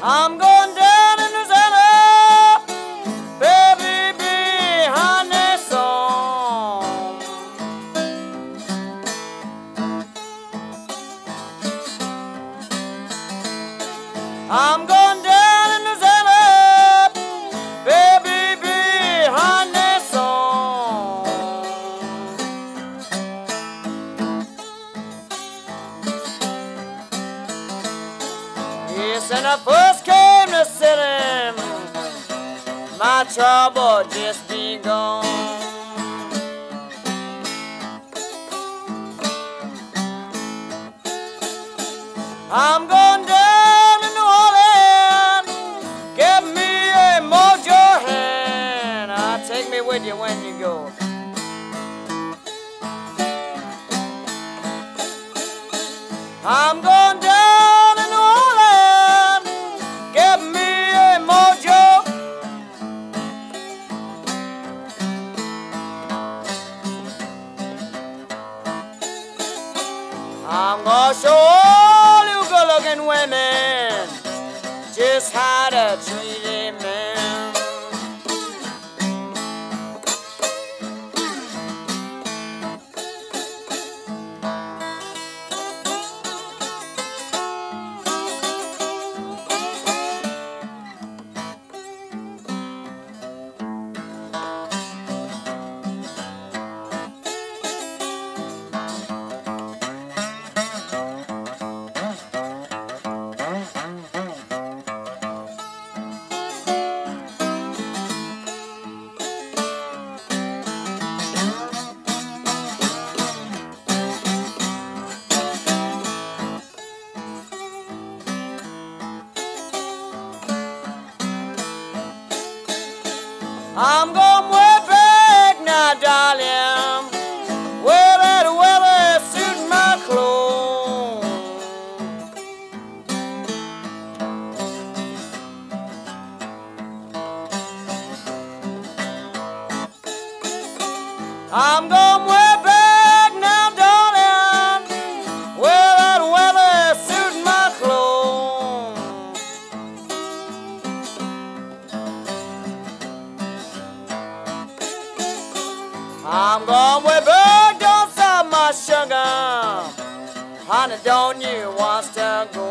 I'm going down in the cellar, baby, behind this song. I'm going down in the cellar, baby, behind this song. Yes, and I first came to city, my trouble just begun. I'm going down in New Orleans, give me a mojo hand. Take me with you when you go. I'm going down in New Orleans, give me a mojo. I'm gonna show all you good-looking women just how to treat a man. I'm going way back now, darling, where that weather suit my clothes. I'm going way back now, darling, where that weather suit my clothes. I'm going way back, don't stop my sugar. Honey, don't you want to go?